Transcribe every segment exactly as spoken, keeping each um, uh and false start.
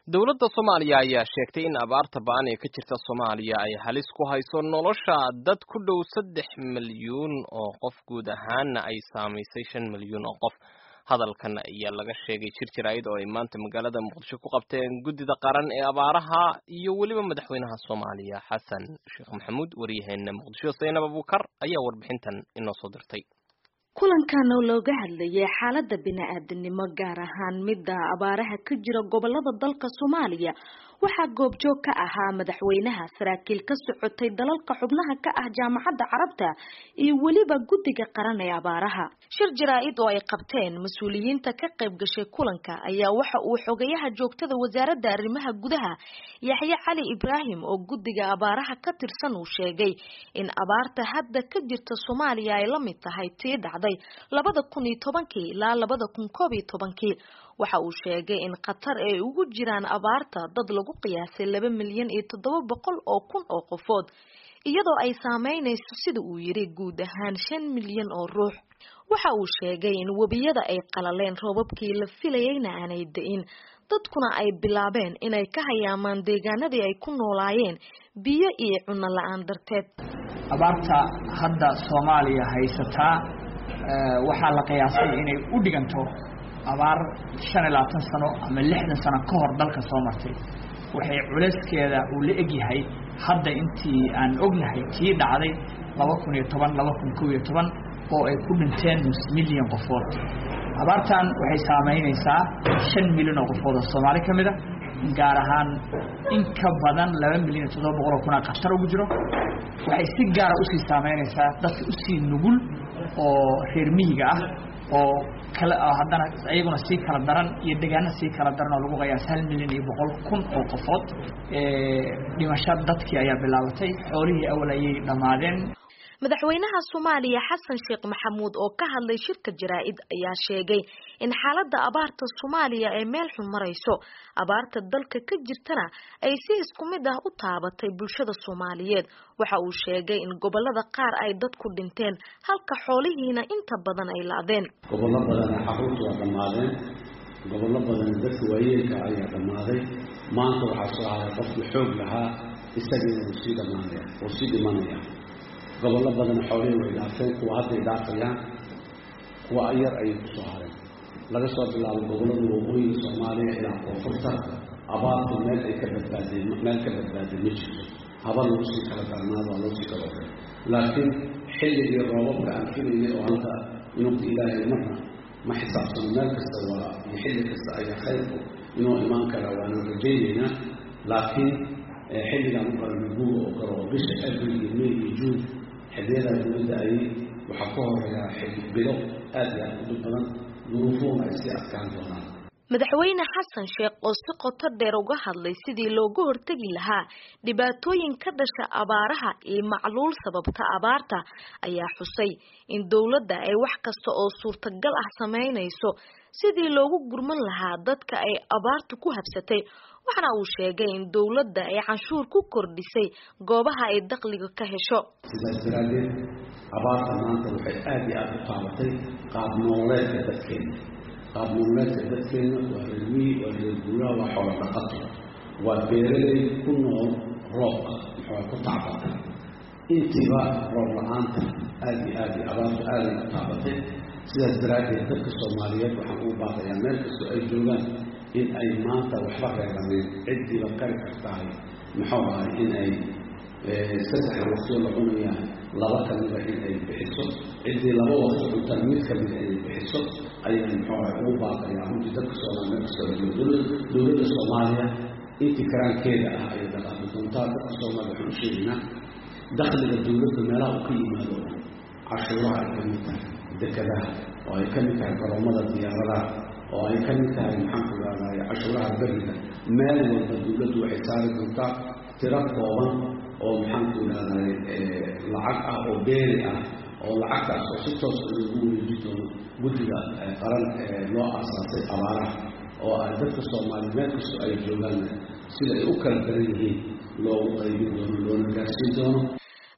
dowladda Soomaaliya ayaa sheegtay in abaarta ba'an ee ka jirta Soomaaliya ay halis ku hayso nolosha dad ku dhow saddex milyuun oo qof guud ahaanna ay saamaysay shan milyuun oo qof. Hadalkan ayaa laga sheegay jirjirayd oo ay maanta magaalada Muqdisho ku qabteen guddida qaran ee abaaraha iyo weliba madaxweynaha Soomaaliya Xasan Sheekh Maxamuud. Wariyaheena Muqdisho Zainab Abuukar ayaa warbixintan inoo soo dirtay. kulankan oo looga hadlayay xaaladda bini'aadanimo gaar ahaan midda abaaraha ka jira gobolada dalka Soomaaliya waxaa goobjoog ka ahaa madaxweynaha, saraakiil ka socotay dalalka xubnaha ka ah jaamacadda Carabta iyo weliba guddiga qaran ee abaaraha. Shir jaraa'id oo ay qabteen mas'uuliyiinta ka qayb gashay kulanka ayaa waxa uu xogayaha joogtada wasaaradda arrimaha gudaha Yaxya Cali Ibraahim oo guddiga abaaraha ka tirsan uu sheegay in abaarta hadda ka jirta Soomaaliya ay la mid tahay tii dhacday labada kun iyo tobankii ilaa labada kun koob iyo tobankii. waxa uu sheegay in Qatar ay ugu jiraan abaarta dad lagu qiyaasay laba milyan iyo toddoba boqol oo kun oo qofood iyadoo ay saameynayso sida uu yiri guud ahaan shan milyan oo ruux. waxa uu sheegay in wabiyada ay qalaleen roobabkii la filayayna aanay da'in, dadkuna ay bilaabeen inay ka hayaamaan deegaanadii ay ku noolaayeen biyo iyo cunno la'aan darteed. abaarta hadda Soomaaliya haysataa waxa la qiyaasay inay u dhiganto abaar shan iyo labaatan sano ama lixdan sano ka hor dalka soo martay. waxay culeyskeeda uu la eg yahay hadda intii aan ognahay tii dhacday laba kun iyo toban laba kun koob iyo toban oo ay ku dhinteen nus milyan qofood. abaartan waxay saameynaysaa shan milyan oo qofood oo Soomaali kamid ah, gaar ahaan in ka badan laba milyan iyo toddoba boqol oo kun oo Qatar ugu jiro. waxay si gaar ah u sii saameynaysaa dadka u sii nugul oo reer miyiga ah oo kala haddana ayaguna si kala daran iyo deegaano si kala daran oo lagu qiyaas hal milyan iyo boqol kun oo qofood. ee dhimasho dadkii ayaa bilaabatay, xoolihii awal ayay dhamaadeen. madaxweynaha Soomaaliya Xasan Sheekh Maxamuud oo ka hadlay shirka jaraa'id ayaa sheegay in xaaladda abaarta Soomaaliya ay meel xun marayso, abaarta dalka ka jirtana ay si isku mid ah u taabatay bulshada Soomaaliyeed. waxa uu sheegay in gobolada qaar ay dadku dhinteen halka xoolihiina inta badan ay laadeen. gobolada badan xaruurtu waa dhamaadeen, gobolada badan dadku waayeelka ayaa dhamaaday. maanta waxaa soo haray qofkii xoog lahaa isagii uu sii dhamaanaya oo sii dhimanaya. gobollo badan xoolihii way dhaafeen, kuwa hadday dhaafayaan, kuwa yar ayay ku soo hareen. laga soo bilaabo gobollada waqooyiga Soomaaliya ilaa koonfurta abaartu meel ay ka badbaadeen meel ka badbaadeen ma jirto. haba lagu sii kala darnaado waa loo sii kala waday, laakiin xilligii roobabka aan filaynay oo hadda inuu ilaahay marna ma xisaabsano, meel kasta waa iyo xilli kasta ayaa khayrku inuu imaan karaa waana rajaynaynaa. laakiin xilligan u kala nuguga oo kale oo bisha Abriil iyo May iyo Juun xilliyada dowladda ay waxa ka horeeya bilo aad iyo aad u badan duruufuhuna ay sii adkaan doonaan. madaxweyne Xasan Sheekh oo si qoto dheer uga hadlay sidii looga hortagi lahaa dhibaatooyin ka dhasha abaaraha iyo macluul sababta abaarta ayaa xusay in dowladda ay wax kasta oo suurtagal ah sameynayso sidii loogu gurman lahaa dadka ay abaartu ku habsatay. waxana uu sheegay in dowladda ay canshuur ku kordhisay goobaha ay dakhliga ka hesho. sidaas daraadeed abaarta maanta waxay aad iyo aad u taabatay qaab nololeedka dadkeena. qaab nololeedka dadkeena waa reer miyi, waa reer guuraa, waa xoolo dhaqato, waa beeraley ku nool roobka muxuu ku tacbata. intiiba roob la-aanta aad iyo aad iyo abaartu aad ay u taabatay. sidaas daraadeed dadka Soomaaliyeed waxaan ugu baaqayaa meel kastoo ay joogaan in ay maanta waxba reebaneen, ciddiiba qari kartahay muxuu ahay in ay saddex waqtiyo la cunayaan laba kamida in ay bixiso, ciddii laba waqti cuntaan mid kamida inay bixiso ayaan muxuu ahay ugu baaqayaa runtii dadka Soomaaliya meel kastoo ay joogaan. dowladda Soomaaliya intii karaankeeda ah ayay dhaqaaqi doontaa. dadka Soomaaliya waxaan u sheegaynaa dakhliga dowladda meelaha uu ka yimaado cashuuraha ay kamid tahay dekadaha, oo ay kamid tahay garoomada diyaaradaha, oo ay kamid tahay maxaan ku raadayay cashuuraha beriga. meel walba dowladdu waxay saari doontaa tiro kooban oo maxaan ku raadayay lacag ah oo beeri ah, oo lacagtaas oo si toos ah loogu wareeji doono guddiga qaran ee loo aasaasay abaaraha, oo ay dadka Soomaaliyeed meel kastoo ay joogaan sida ay u kala daran yihiin loogu qaybin doono loona gaarsiin doono.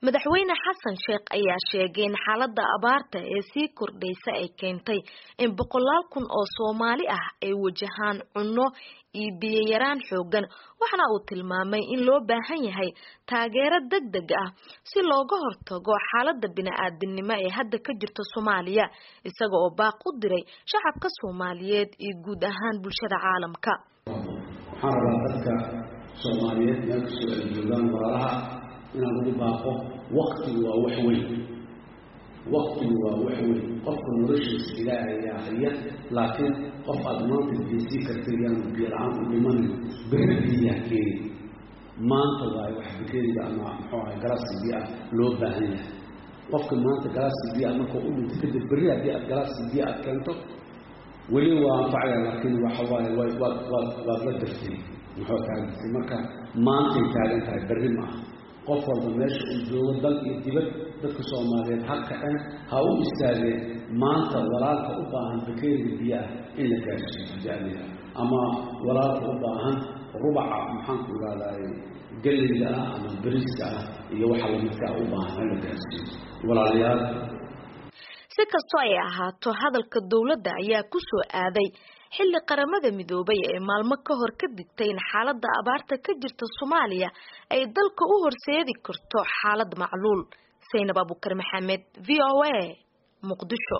madaxweyne xasan sheekh ayaa sheegay in xaaladda abaarta ee sii kordhaysa ay keentay in boqolaal kun oo Soomaali ah ay wajahaan cunno iyo biyo yaraan xoogan waxana uu tilmaamay in loo baahan yahay taageero degdeg ah si looga hortago xaaladda bini'aadanimo ee hadda ka jirta Soomaaliya isaga oo baaq u diray shacabka Soomaaliyeed iyo guud ahaan bulshada caalamka. waxaan rabaa dadka Soomaaliyeed meel kastoo ay joogaan walaalaha inaan ugu baaqo waqtigu waa wax weyn waqtigu waa wax weyn qofka noloshiisa ilaahay ayaa haya laakiin qof aad maanta geesii kartay yaan biyo la-aan u dhimanin berri biyaa keeni maanta waaye wax bakeeriga ama muxuu ahay galaasi biyo ah loo baahan yahay qofka maanta galaasi biyo ah markuu u dhinto kadib berri haddii aad galaasi biyo aad keento weli waa anfacaya laakiin waxa waaye waad waad waad la dirtay muxuu taagtay marka maantay taagan tahay berri ma aha qof walba meesha uu joogo dal iyo dibad dadka Soomaaliyeed ha kaceen ha u istaageen maanta walaalka u baahan bakeeriga biyaha in la gaarsiiyo jaalida ama walaalka u baahan rubaca maxaan ku raadayay galeyda ama bariiska iyo waxa la midka u baahan in la gaarsiiyo walaalayaal si kastoo ay ahaato hadalka dawladda ayaa ku soo aaday xilli qaramada midoobay ee maalmo ka hor ka digtay in xaaladda abaarta ka jirta Soomaaliya ay dalka u horseedi karto xaalad macluul. Zainab Abuukar Maxamed, V O A, Muqdisho.